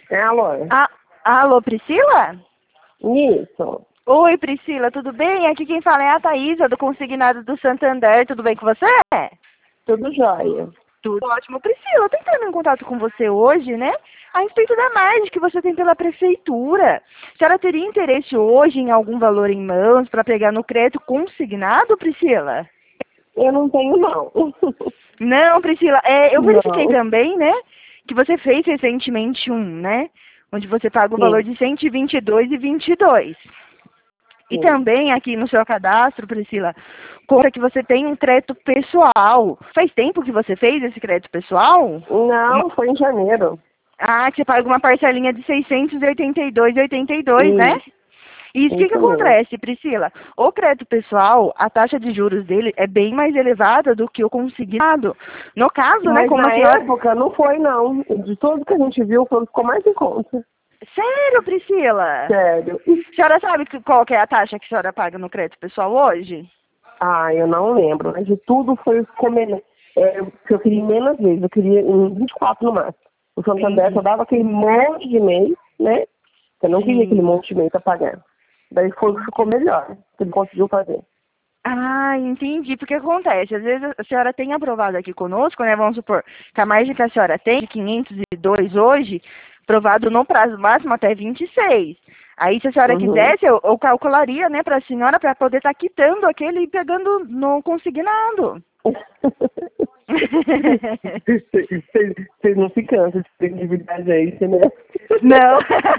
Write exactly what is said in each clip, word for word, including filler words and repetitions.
É, alô? Ah, alô, Priscila? Isso. Oi, Priscila, tudo bem? Aqui quem fala é a Thaísa, do Consignado do Santander. Tudo bem com você? Tudo jóia. Tudo ótimo. Priscila, eu tô entrando em contato com você hoje, né? A respeito da margem que você tem pela prefeitura. A senhora teria interesse hoje em algum valor em mãos para pegar no crédito consignado, Priscila? Eu não tenho, não. Não, Priscila, é, eu verifiquei Não. também, né, que você fez recentemente um, né, onde você paga o valor Sim, de cento e vinte e dois reais e vinte e dois centavos. E sim. também aqui no seu cadastro, Priscila, conta que você tem um crédito pessoal. Faz tempo que você fez esse crédito pessoal? Uma- Não, foi em janeiro. Ah, que você paga uma parcelinha de seiscentos e oitenta e dois reais e oitenta e dois centavos, né? Isso, E o que que isso mesmo. acontece, Priscila? O crédito pessoal, a taxa de juros dele é bem mais elevada do que o consignado. No caso, né, Mas como a na senhora... época não foi, não. De tudo que a gente viu, foi o que ficou mais em conta. Sério, Priscila? Sério. A senhora sabe que- qual que é a taxa que a senhora paga no crédito pessoal hoje? Ah, eu não lembro. Mas de tudo foi o que ficou menos. É, que eu queria menos vezes. Eu queria em vinte e quatro no máximo. O Santander só Entendi. dava aquele monte de mês, né? Eu não queria aquele Sim. monte de mês pra pagar. Daí foi o que ficou melhor. Que ele conseguiu fazer. Ah, entendi. Porque acontece, às vezes a senhora tem aprovado aqui conosco, né? Vamos supor que a margem que a senhora tem, de quinhentos e dois hoje, aprovado no prazo máximo até vinte e seis. Aí, se a senhora Uhum. quisesse, eu, eu calcularia, né, para a senhora, para poder estar quitando aquele e pegando no consignado. Vocês não se cansam de ter atividade aí, você merece. Não.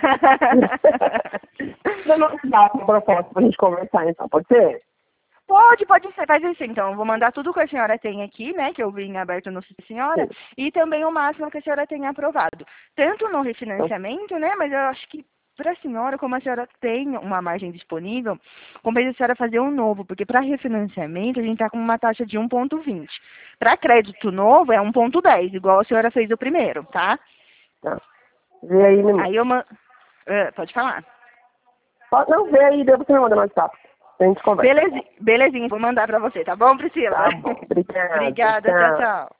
Não, não dá uma proposta pra gente conversar, então, pode ser? Pode, pode ser, faz isso então. Eu vou mandar tudo que a senhora tem aqui, né, que eu vi em aberto no Sítio Senhora, Sim. e também o máximo que a senhora tenha aprovado. Tanto no Então, refinanciamento, né, mas eu acho que para a senhora, como a senhora tem uma margem disponível, compensa a senhora fazer um novo, porque para refinanciamento a gente está com uma taxa de um ponto vinte. Para crédito novo é um ponto dez, igual a senhora fez o primeiro, tá? tá. Vê aí, no... Aí eu... Man... Ah, pode falar. Pode não, vê aí, depois você me manda no WhatsApp. A gente conversa. Beleza, belezinha, vou mandar para você, tá bom, Priscila? Tá bom. Obrigada. Obrigada, tchau, Tchau. tchau.